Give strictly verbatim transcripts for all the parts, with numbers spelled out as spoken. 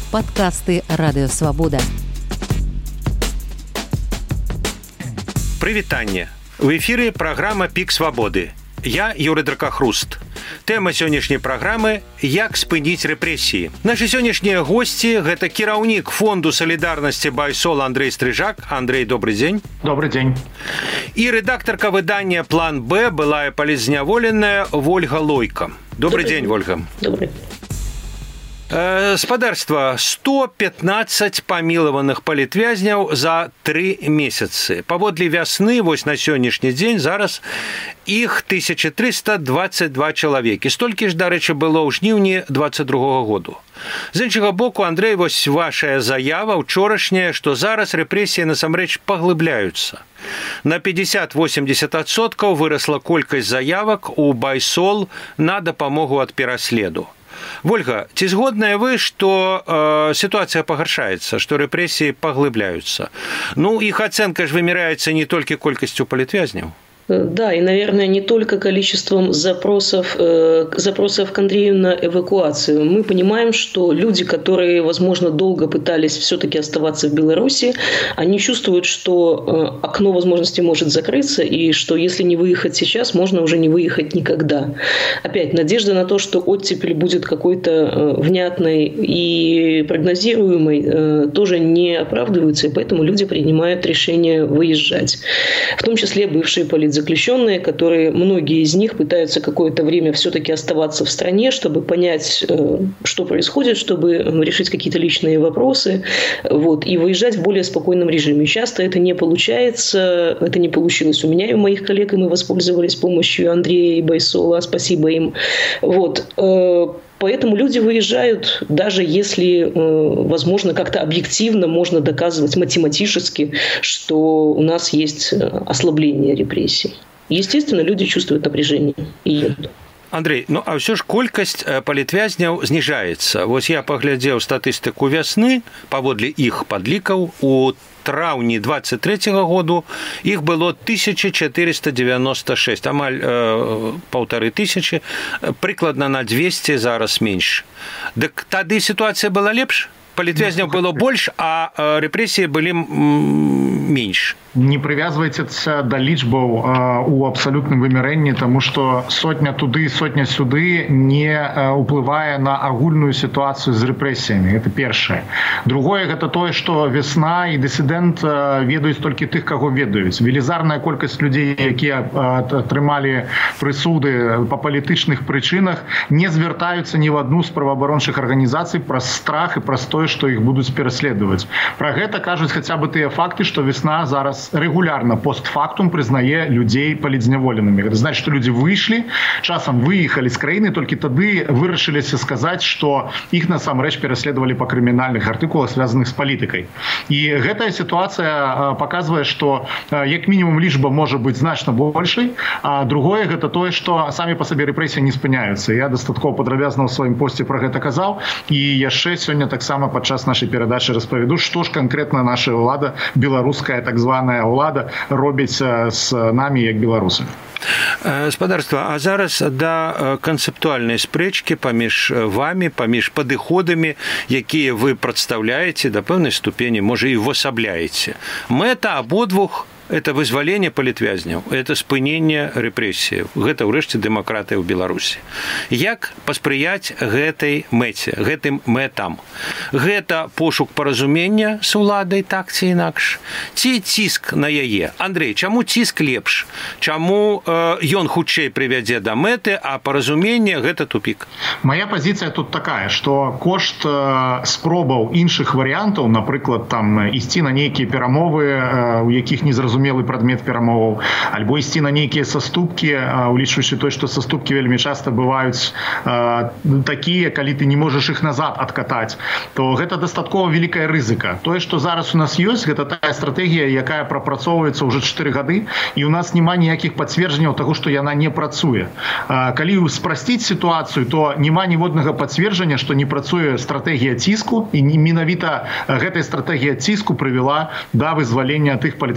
Падкасты Радыё Свабода. Прывітанне. У эфіры праграма «Пік свабоды». Я Юрый Дракахруст. Тэма сённяшняй праграмы – як спыніць рэпрэсіі. Нашы сённяшнія госці – гэта кіраўнік фонду салідарнасці Байсол Андрей Стрыжак. Андрей, добрый дзень. Добрый дзень. І рэдактарка выдання «План Б» былая палізняволеная Вольга Лойка. Добрый, добрый дзень, Вольга. Добрый. Спадарства, сто пятнадцать памілаваных палітвязняў за тры месяцы. Паводле вясны, вось на сённяшні дзень, зараз іх тысяча трыста двадцать два чалавекі. Столькі ж, дарэчы, было ў жніўні двадцать другога году. З іншага боку, Андрей, вось вашая заява учорашняя, што зараз рэпрэсіі насамрэч паглыбляюцца. На пятьдесят-восемьдесят адсоткаў вырасла колькасць заявак у Байсол на дапамогу ад пераследу. Вольга, ці згодныя вы, што э, сітуацыя пагаршаецца, што рэпрэсіі паглыбляюцца? Ну, іх ацэнка ж вымяраецца не толькі колькасцю палітвязняў. Да, и, наверное, не только количеством запросов, э, запросов к Андрею на эвакуацию. Мы понимаем, что люди, которые, возможно, долго пытались все-таки оставаться в Беларуси, они чувствуют, что э, окно возможностей может закрыться, и что если не выехать сейчас, можно уже не выехать никогда. Опять, надежда на то, что оттепель будет какой-то э, внятной и прогнозируемой, э, тоже не оправдывается, и поэтому люди принимают решение выезжать. В том числе бывшие политзаключенные, заключенные, которые, многие из них пытаются какое-то время все-таки оставаться в стране, чтобы понять, что происходит, чтобы решить какие-то личные вопросы, вот, и выезжать в более спокойном режиме. Часто это не получается, это не получилось у меня и у моих коллег, и мы воспользовались помощью Андрея и Байсола, спасибо им. Вот. Поэтому люди выезжают, даже если, возможно, как-то объективно можно доказывать математически, что у нас есть ослабление репрессий. Естественно, люди чувствуют напряжение и едут. Андрей, ну а ўсё ж колькасць палітвязняў зніжаецца. Вось я паглядзеў статыстыку вясны, паводле іх падлікаў, у траўні двадцать третьего году іх было тысяча четыреста девяносто шесть, амаль э, паўтары тысячы, прыкладна на двести зараз менш. Дык тады сітуацыя была лепш? Палітвязняў было больш, а э, рэпрэсіі былі м- менш. Не прывязвайцеся да лічбаў э, у абсалютным вымярэнні, таму што сотня туды, сотня сюды не э, ўплывае на агульную сітуацыю з рэпрэсіямі. Гэта першае. Другое, гэта тое, што вясна і дысідэнт э, ведаюць толькі тых, каго ведаюць. Велізарная колькасць людзей, якія э, атрымалі прысуды па палітычных прычынах, не звяртаюцца ні в адну з праваабарончых арганізацый праз страх і праз тое, што іх будуць пераследаваць. Пра гэта кажуць хаця бы тыя факты, што весна зараз регулярно постфактум признае людей палізняволенымі. Это значит, что люди вышли, часам выехали з краіны, толькі тады вырашыліся сказаць, што іх насамрэч пераследавалі па крымінальных артыкулах, связаных з палітыкай. І гэтая сітуацыя показвае, што як мінімум лічба можа быць значна большай, а другое гэта тое, што самі па сабе рэпрэсіі не спыняюцца. Я дастаткова падрабязна ў сваім посце пра гэта казаў, і яшчэ сёння таксама падчас нашай перадачы распавяду, што ж канкрэтна наша ўлада, беларуская так званая ўлада, робіць з намі як беларусамі. Спадарства, а зараз да канцэптуальнай спрэчкі паміж вамі, паміж падыходамі, якія вы прадстаўляеце, да пэўнай ступені, можа, і увасабляеце. Мэта абодвух – это вызваление палітвязняў, это спыненне рэпрэсіяў. Гэта, ўрэшце, дэмакратыя ў Беларусі. Як паспрыяць гэтай мэце, гэтым мэтам? Гэта пошук паразумення з уладай, так ці інакш? Ці ціск на яе? Андрей, чаму ціск лепш? Чаму э, ён хутчэй прывядзе да мэты, а паразуменне – гэта тупік? Моя пазіцыя тут такая, што кошт э, спробаў іншых варыянтаў, напрыклад, там, ісці на нейкія перамовы, э, у якіх не зразумелі зразумелы прадмет перамоваў, альбо ісці на нейкія саступкі, улічваючы той, што саступкі вельмі часта бываюць э, такія, калі ты не можаш іх назад адкатаць, то гэта дастаткова вялікая рызыка. Тое, што зараз у нас ёсць, гэта тая стратэгія, якая прапрацоўваецца ўжо чатыры гады, і у нас няма ніякіх пацверджанняў таго, што яна не працуе. Э, калі спрасціць сітуацыю, то няма ніводнага пацверджання, што не працуе стратэгія ціску, і менавіта гэтая стратэгія ціску прывяла да вызвалення тых палітвязняў, якія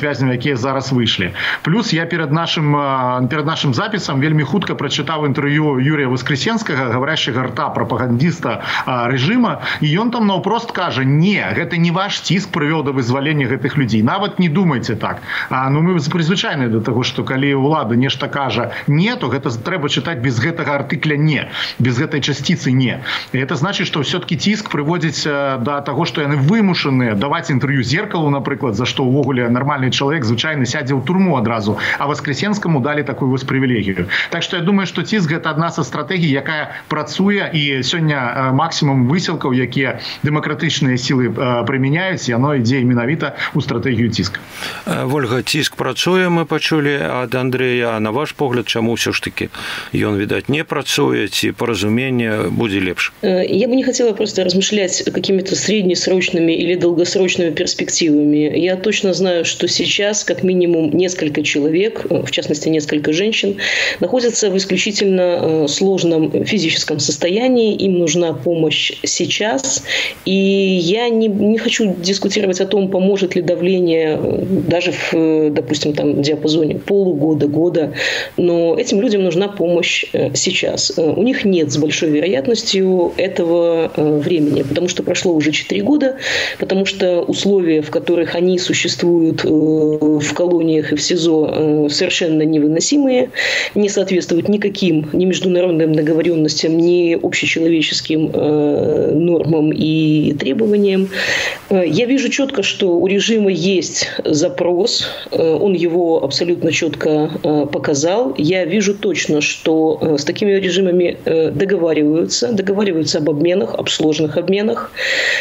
якія зараз выйшлі. Плюс я перед нашим, перед нашим запісам вельмі хутка прачытаў інтэрв'ю Юрія Воскресенскага, гаварящага рта прапагандіста рэжыма, і ён там наўпрост кажа: не, гэта не ваш ціск прывёў да вызвалення гэтых людзей. Нават не думайце так. А, ну, мы прызвычайныя да таго, што калі ўлада нешта кажа не, то гэта трэба чытаць без гэтага артыкля не, без гэтай часціцы не. І это значыць, што ўсё-таки ціск прыводзіць да таго, што яны вымушаныя даваць інтэрв'ю Зеркалу, напрыклад, за што ўвогуле нармальны чалавек звычайна сядзе ў турму адразу, а Воскресенскаму далі такую вось прывілегію. Так што я думаю, што ціск гэта адна са стратэгій, якая працуе, і сёння максімум высілкаў, якія дэмакратычныя сілы прымяняюць, яно ідзе менавіта ў стратэгію ціска. Вольга, ціск працуе, мы пачулі ад Андрэя, а на ваш погляд, чаму ўсё ж таки ён, відаць, не працуе, ці паразуменне будзе лепш? Я бы не хотела просто размышлять какими-то среднесрочными или долгосрочными перспективами. Я точно знаю, что сейчас как минимум несколько человек, в частности несколько женщин, находятся в исключительно сложном физическом состоянии, им нужна помощь сейчас. И я не, не хочу дискутировать о том, поможет ли давление даже в, допустим, там, диапазоне полугода, года, но этим людям нужна помощь сейчас. У них нет с большой вероятностью этого времени, потому что прошло уже четыре года, потому что условия, в которых они существуют в колониях и в СИЗО, совершенно невыносимые, не соответствуют никаким ни международным договоренностям, ни общечеловеческим нормам и требованиям. Я вижу четко, что у режима есть запрос, он его абсолютно четко показал. Я вижу точно, что с такими режимами договариваются, договариваются об обменах, об сложных обменах.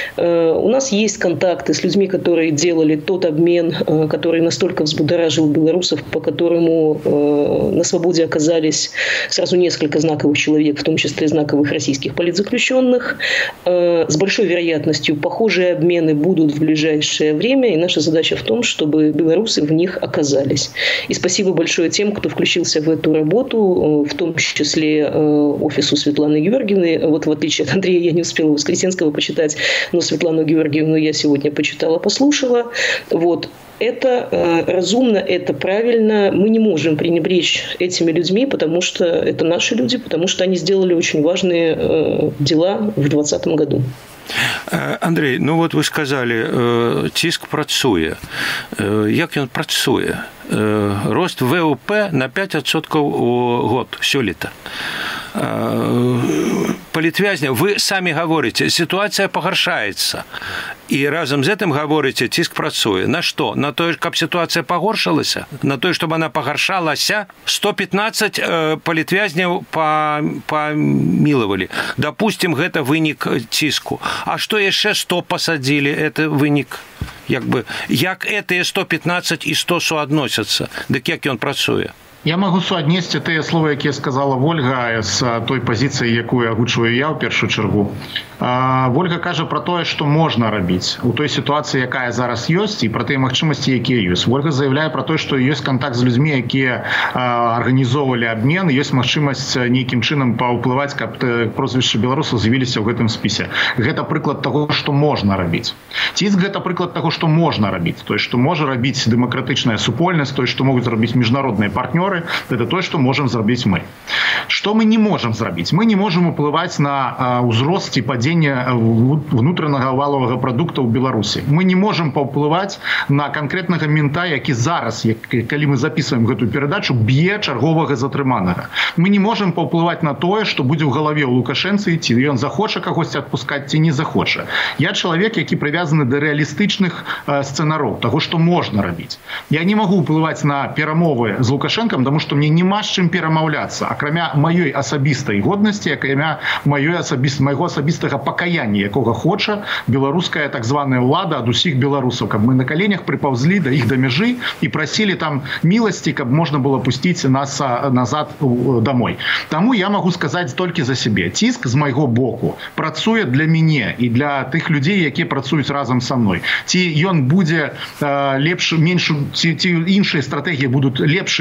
У нас есть контакты с людьми, которые делали тот обмен, который настолько взбудоражил белорусов, по которому на свободе оказались сразу несколько знаковых человек, в том числе знаковых российских политзаключенных. С большой вероятностью похожие обмены будут в ближайшее время, и наша задача в том, чтобы белорусы в них оказались. И спасибо большое тем, кто включился в эту работу, в том числе офису Светланы Георгиевны. Вот в отличие от Андрея, я не успела Воскресенского почитать, но Светлану Георгиевну я сегодня почитала, послушала. Вот. Это э, разумно, это правильно. Мы не можем пренебречь этими людьми, потому что это наши люди, потому что они сделали очень важные э, дела в двадцатом году. Андрей, ну вот вы сказали, ціск працуе. Як ён працуе? Рост ВВП на пять процентов у год сёлета. Палітвязня, вы сами говорите, ситуация погоршается. И разом с этим говорите, ціск працуе. На что? На то, каб ситуация погоршилась? На то, чтобы она погоршалась? сто пятнадцать палітвязняў помиловали. Допустим, это вынік ціску. А что еще сто посадили? Это вынік. Як бы, як этыя сто пятнадцать и сто суадносяцца? Дык як ён працуе? Я могу суаднесці тыя словы, якія сказала Вольга з той пазіцыі, якую агучваю я ў першую чаргу. Вольга кажа пра тое, што можна рабіць у той сітуацыі, якая зараз ёсць, і пра тыя магчымасці, якія ёсць. Вольга заявляе пра тое, што ёсць кантакт з людзьмі, якія арганізоўвалі абмен, ёсць магчымасць нейкім чынам паўплываць, каб прозвішчы беларусаў з'явіліся ў гэтым спісе. Гэта прыклад таго, што можна рабіць. Ціск гэта прыклад таго, што можна рабіць. Тое, што можа рабіць дэмакратычная супольнасць, тое, што могуць зрабіць міжнародныя партнёры, это то, что можем зрабіць мы. Что мы не можем зрабіць? Мы не можем уплываць на ўзрост і падзення внутранага валовага прадукта ў Беларусі. Мы не можем паўплываць на канкрэтнага мента, які зараз, калі мы записываем гэтую перадачу, б'е чарговага затрыманага. Мы не можем паўплываць на тое, што будзе ў галаве ў Лукашэнцы, ці ён захоча кагосьці адпускаць, ці не захоча. Я чалавек, які прывязаны да рэалістычных сцэнароў, таго, што можна рабіць. Я не магу ўплываць на перамовы з Лукашэнкам, тому что мне нема з чым перамаўляцца, акрамя маёй асабістай годнасці, акрамя маёй асабіст... майго асабістага пакаяння, якога хоча беларуская так званая ўлада ад усіх беларусаў, каб мы на каленях прыпаўзлі да іх да мяжы і прасілі там міласці, каб можна было пусціць нас назад домой. Таму я магу сказаць толькі за сябе. Ціск з майго боку працуе для мяне і для тых людзей, якія працуюць разам са мной. Ці ён будзе э, лепш, менш, ці, ці іншыя стратэгіі будуць лепшымі, ці яны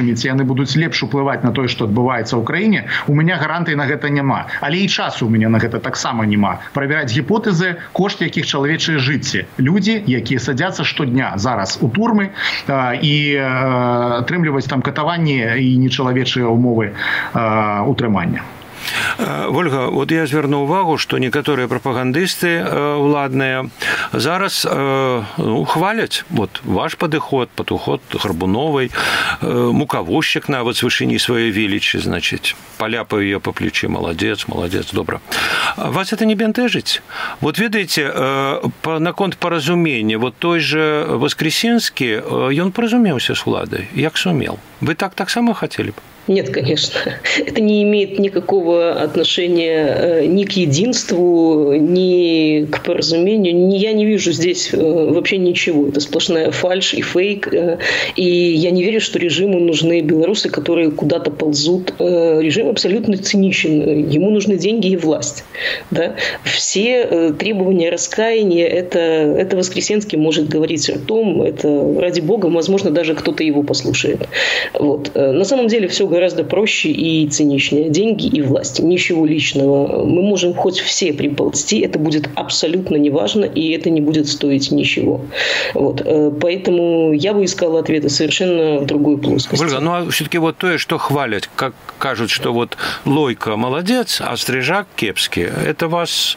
будуць лепш уплываць на тое, што адбываецца ў краіне, у мяне гарантыі на гэта няма. Але і часу у мяне на гэта таксама няма. Правяраць гіпотэзы, кошт якіх чалавечыя жыцці. Людзі, якія садзяцца штодня зараз у турмы і атрымліваюць там катаванні і нечалавечыя ўмовы утрымання. Ольга, вот я звярнуў увагу, што некаторыя прапагандысты ўладныя зараз ну, хваляць вот, ваш падыход, падыход Гарбуновай, мукавозчык нават з вышыні сваёй велічы, значыць, паляпаю ее по плечи, молодец, молодец, добра. Вас это не бянтэжыць? Вот ведаеце, наконт паразумення, вот той же Воскресенскі, ён паразумеўся з уладай, як сумел. Вы так таксама хотели бы? Нет, конечно. Это не имеет никакого отношения ни к единству, ни к поразумению. Я не вижу здесь вообще ничего. Это сплошная фальшь и фейк. И я не верю, что режиму нужны белорусы, которые куда-то ползут. Режим абсолютно циничен. Ему нужны деньги и власть. Да? Все требования раскаяния, это, это Воскресенский может говорить ртом. Это, ради бога, возможно, даже кто-то его послушает. Вот. На самом деле все гораздо проще и циничнее. Деньги и власть. Ничего личного. Мы можем хоть все приползти, это будет абсолютно неважно, и это не будет стоить ничего. Вот. Поэтому я бы искала ответы совершенно в другой плоскости. Ольга, ну а все-таки вот то, что хвалят, как кажут, что вот Лойко молодец, а Стрижак кепский, это вас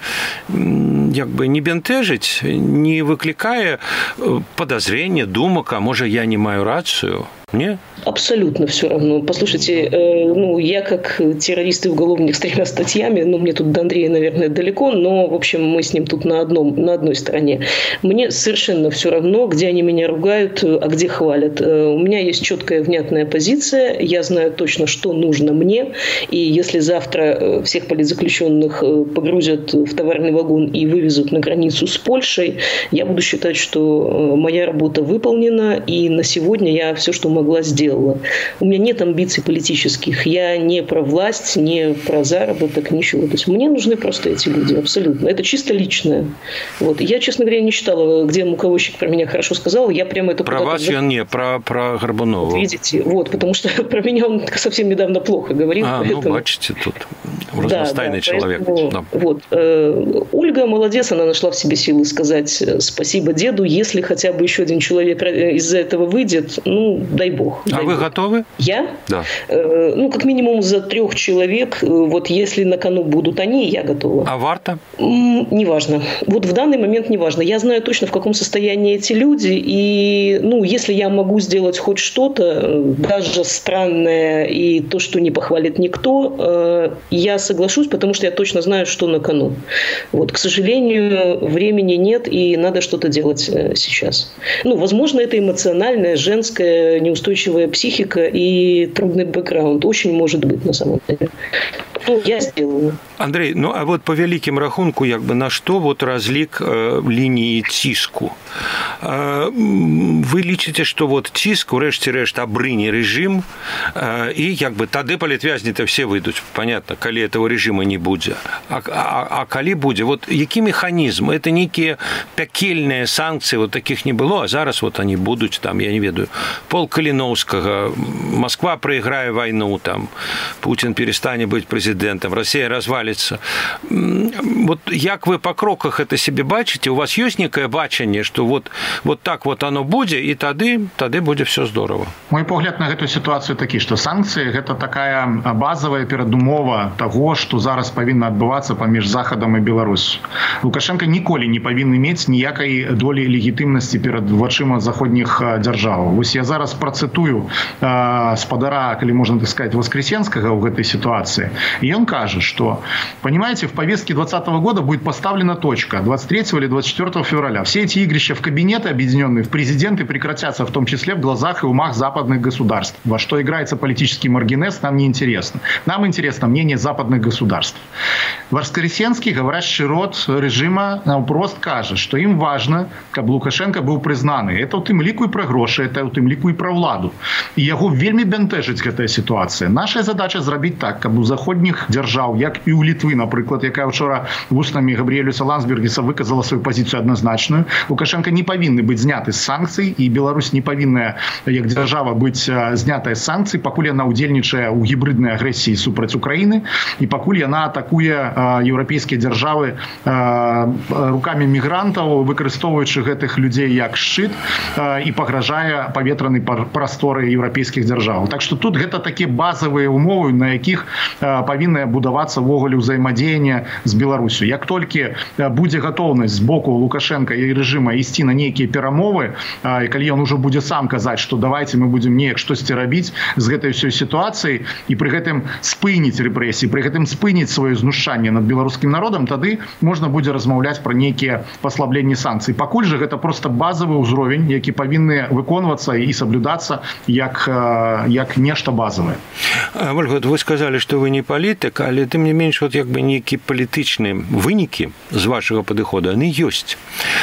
как бы не бентежить, не выкликая подозрения, думок, а может я не маю рацию? Нет? Абсолютно все равно. Послушайте, э, ну, я как террорист и уголовник с тремя статьями, ну, мне тут до Андрея, наверное, далеко, но, в общем, мы с ним тут на, одном, на одной стороне. Мне совершенно все равно, где они меня ругают, а где хвалят. Э, у меня есть четкая, внятная позиция, я знаю точно, что нужно мне, и если завтра всех политзаключенных погрузят в товарный вагон и вывезут на границу с Польшей, я буду считать, что моя работа выполнена, и на сегодня я все, что могла, сделала. У меня нет амбиций политических. Я не про власть, не про заработок, ничего. То есть мне нужны просто эти люди, абсолютно. Это чисто личное. Вот. Я, честно говоря, не читала, где муковозчик про меня хорошо сказал. Я прямо это... Про вас я не, про, про Горбунову. Видите, вот, потому что про меня он совсем недавно плохо говорил. А, поэтому... ну, бачите, тут разностайный да, да, человек. Поэтому, да. Вот, э, Ольга молодец, она нашла в себе силы сказать спасибо деду. Если хотя бы еще один человек из-за этого выйдет, ну, дай бог. А вы готовы? Я? Да. Э, ну, как минимум за трех человек, вот если на кону будут они, я готова. А варта? М-м, неважно. Вот в данный момент неважно. Я знаю точно, в каком состоянии эти люди, и, ну, если я могу сделать хоть что-то, даже странное, и то, что не похвалит никто, э, я соглашусь, потому что я точно знаю, что на кону. Вот, к сожалению, времени нет, и надо что-то делать э, сейчас. Ну, возможно, это эмоциональное, женское, неустойчивая психика и трудный бэкграунд. Очень может быть, на самом деле. Ну, я сделаю. Андрей, ну а вот по великим рахунку, як бы на что вот разлик э, линии ціску? Э, вы лічыце, что вот ціск, урэшце-рэшт, абрыне режим, э, и як бы тады палітвязні-то все выйдут, понятно, калі этого режима не будзе. А, а, а калі будзе? Вот які механізм? Это некие пякельныя санкции, вот таких не было, а зараз вот они будут, там, я не ведаю, пол Калиновского, Москва проиграет войну, там, Путин перестанет быть президентом, Россия развалится. Вот як вы по кроках это себе бачите? У вас есть некое бачанне, что вот, вот так вот оно будзе, и тады, тады будзе все здорово? Мой погляд на эту ситуацию такі, что санкции – это такая базовая перадумова того, что зараз павінна адбывацца паміж Захадом и Беларусью. Лукашенко ніколі не павінен мець ніякай долі легітымнасці перад вачыма заходніх дзяржаў. Вось я зараз процитую э, спадара, калі можна так сказать, Воскресенскага в этой ситуации. И он кажет, что, понимаете, в повестке двадцатого года будет поставлена точка двадцать третьего или двадцать четвёртого февраля. Все эти игрища в кабинеты объединенные, в президенты прекратятся, в том числе в глазах и умах западных государств. Во что играется политический маргинез, нам не интересно. Нам интересно мнение западных государств. Воскресенский, говорящий род режима, наўпрост кажа, что им важно, каб Лукашенко был признаны. Это у тым ліку і пра грошы, это у тым ліку і пра ўладу. І яго вельмі бянтэжыць гэтая ситуация. Наша задача зрабіць так, каб у заходніх суседніх дзяржаў, як і ў Літвы, напрыклад, якая вчора вуснамі Габріэлюса Ландсбергіса выказала сваю пазіцыю адназначную. Лукашенко не павінны быць зняты з санкцый, і Беларусь не павінная, як дзяржава, быць знятая з санкцый, пакуль яна ўдзельнічае ў гібриднай агрэсіі супраць Украіны, і пакуль яна атакуе еўрапейскія дзяржавы рукамі мігрантаў, выкарыстоўваючы гэтых людзей як шчыт, і пагражае паветранай прасторы еўрапейскіх дзяржаў. Так што тут гэта такія базавыя умовы, на якіх павінна будавацца ўвогуле ўзаемадзеянне з Беларусю. Як толькі будзе гатоўнасць з боку Лукашенка і рэжыма ісці на нейкія перамовы, і калі ён ужо будзе сам казаць, што давайте мы будзем неяк штосьці рабіць з гэтай ўсёй сітуацыяй, і пры гэтым спыніць рэпрэсіі, пры гэтым спыніць сваё знушанне над беларускім народам, тады можна будзе размаўляць пра нейкія паслабленні санкцый. Пакуль жа гэта проста базавы ўзровень, які павінны выконвацца і саблюдацца як, як нешта базавае. Ольга, вы сказали, што вы не палітык, але тым не менш, вот як бы нейкія палітычныя вынікі з вашага падыхода, яны ёсць.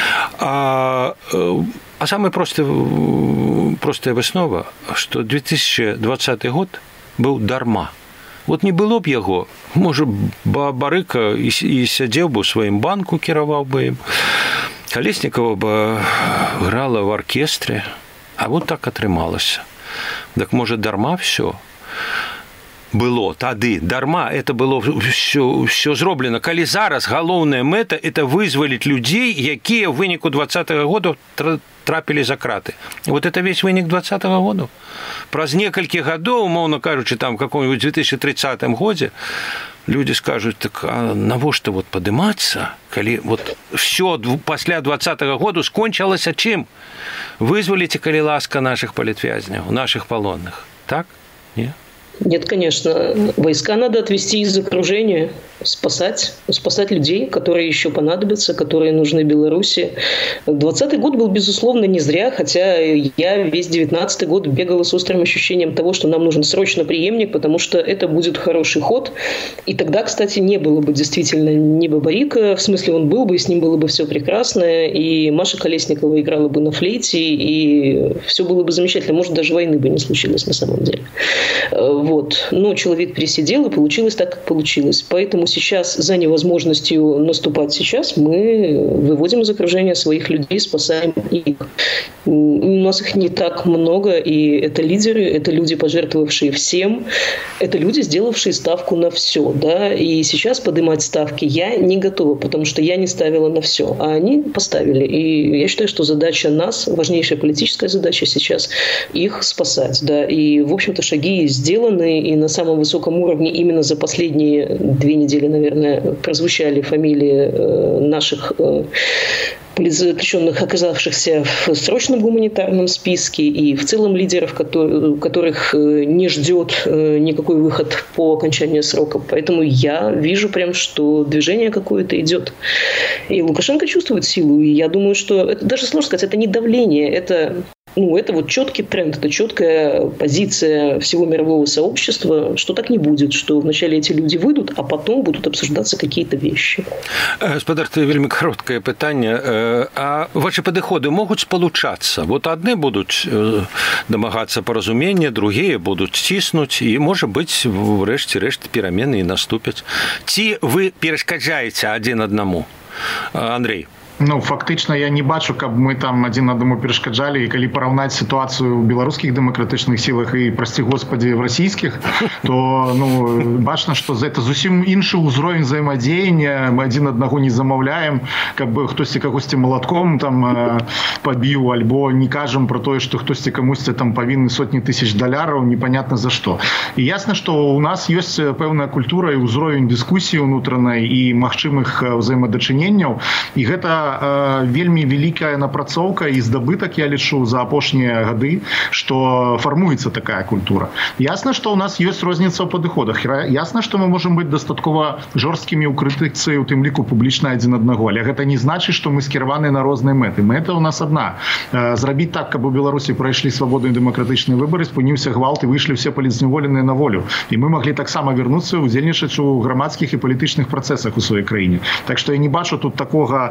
А, а самая простая, простая выснова, што две тысячи двадцаты год быў дарма. Вот не было б яго, можа, Бабарыка і, і сядзеў бы ў сваім банку, кіраваў бы ім. Калеснікова бы грала в оркестре, а вот так атрымалася. Так, можа, дарма все было тады, дарма это было все, все зроблена. Калі зараз галоўная мэта – это вызваліць людзей, якія ў выніку двадцатага года трапілі за краты. Вот это весь вынік двадцатага года. Праз некалькі гадоў, умоўна кажучы, там, в каком-нибудь две тысячи тридцатым годзе, люди скажут, так а навошта вот падымацца, калі вот все пасля двадцатага года скончылася чым? Вызваліце, калі ласка, наших палітвязняў, наших палонных. Так? Не? Нет, конечно. Войска надо отвести из окружения, спасать, спасать людей, которые еще понадобятся, которые нужны Беларуси. двадцатый год был, безусловно, не зря, хотя я весь девятнадцатый год бегала с острым ощущением того, что нам нужен срочно преемник, потому что это будет хороший ход. И тогда, кстати, не было бы действительно ни Бабарика, в смысле он был бы, и с ним было бы все прекрасно, и Маша Колесникова играла бы на флейте, и все было бы замечательно. Может, даже войны бы не случилось на самом деле. Вот. Но человек пересидел, и получилось так, как получилось. Поэтому сейчас за невозможностью наступать сейчас мы выводим из окружения своих людей, спасаем их. У нас их не так много, и это лидеры, это люди, пожертвовавшие всем, это люди, сделавшие ставку на все. Да? И сейчас поднимать ставки я не готова, потому что я не ставила на все, а они поставили. И я считаю, что задача нас, важнейшая политическая задача сейчас, их спасать. Да? И, в общем-то, шаги сделаны, и на самом высоком уровне именно за последние две недели, наверное, прозвучали фамилии наших политзаключенных, оказавшихся в срочном гуманитарном списке, и в целом лидеров, которых не ждет никакой выход по окончанию срока. Поэтому я вижу прям, что движение какое-то идет. И Лукашенко чувствует силу, и я думаю, что это даже сложно сказать, это не давление, это... Ну, это вот четкий тренд, это четкая позиция всего мирового сообщества, что так не будет, что вначале эти люди выйдут, а потом будут обсуждаться какие-то вещи. Господар, это вельми короткое питание. А ваши подходы могут сполучаться? Вот одни будут домагаться поразумения, другие будут стиснуть, и, может быть, врешті-решт перемены и наступят. Ці вы перешкаджаете один одному? Андрей? Ну, фактычна я не бачу, каб мы там адзін аднаму перашкаджалі, і калі параўнаць сітуацыю ў беларускіх дэмакратычных сілах і, прасці господі, в расійскіх, то ну, бачна, што гэта зусім іншы ўзровень взаемадзеяння, мы адзін аднаго не замаўляем, каб хтосьці кагосьці малатком там пабіў, альбо не кажам про тое, што хтосьці камусьці там павінны сотні тысяч даляраў, непонятна за што. І ясна, што у нас ёсць пэўная культура і ўзровень дыскусіі ўнутранай і магчымых ўзаемадачыненняў, і гэта вельмі вялікая напрацоўка і здабытак, я лічу, за апошнія гады, што фармуецца такая культура. Ясна, што ў нас ёсць розніца ў падыходах. Ясна, што мы можам быць дастаткова жорсткімі ў крытыцы, у тым ліку публічна адзін аднаго. Але гэта не значыць, што мы скіраваны на розныя мэты. Мэта ў нас адна. Зрабіць так, каб у Беларусі прайшлі свабодныя дэмакратычныя выбары, спыніўся гвалт і выйшлі ўсе палітзняволеныя на волю. І мы маглі таксама вярнуцца, удзельнічаць у грамадскіх і палітычных працэсах у сваёй краіне. Так што я не бачу тут такога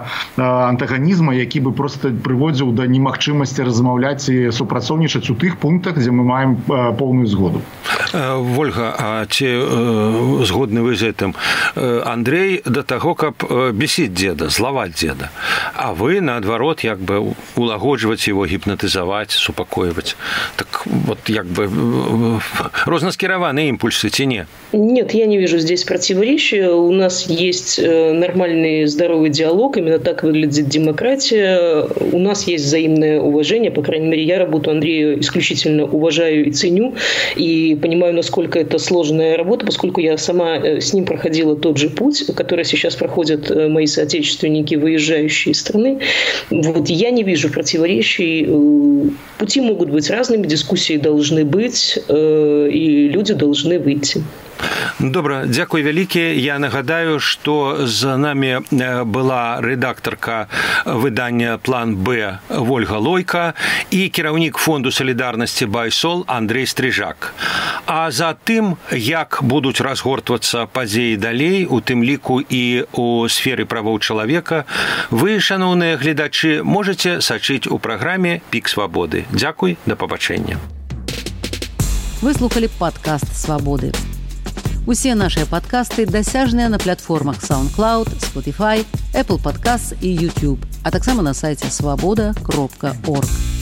антаганізма, які бы просто прыводзіў да немагчымасці размаўляць і супрацоўнічаць у тых пунктах, дзе мы маем поўную згоду. Вольга, а ці э, згодны вы з гэтым? Андрей да таго, каб бесіць дзеда, злаваць дзеда, а вы, наадварот, як бы улагоджваць его, гіпнатызаваць, супакойваць. Так вот, як бы рознаскіраваныя імпульсы ці не? Нет, я не вижу здесь противоречия. У нас есть нормальный здоровый диалог, именно так выглядит демократия. У нас есть взаимное уважение, по крайней мере, я работу Андрея исключительно уважаю и ценю, и понимаю, насколько это сложная работа, поскольку я сама с ним проходила тот же путь, который сейчас проходят мои соотечественники, выезжающие из страны. Вот я не вижу противоречий. Пути могут быть разными, дискуссии должны быть, и люди должны выйти. Добра, дзякуй вялікі. Я нагадаю, што з намі была рэдактарка выдання «План Б» Вольга Лойка і кіраўнік фонду салідарнасці «Байсол» Андрей Стрижак. А за тым, як будуць разгортвацца падзеі далей, у тым ліку і ў сферы правоў чалавека, вы, шаноўныя гледачы, можаце сачыць у праграме «Пік свабоды». Дзякуй, да пабачэння. Вы слухали падкаст «Свабоды». Усе нашыя падкасты дасяжныя на платформах SoundCloud, Spotify, Apple Podcasts і YouTube, а таксама на сайце свабода кропка орг.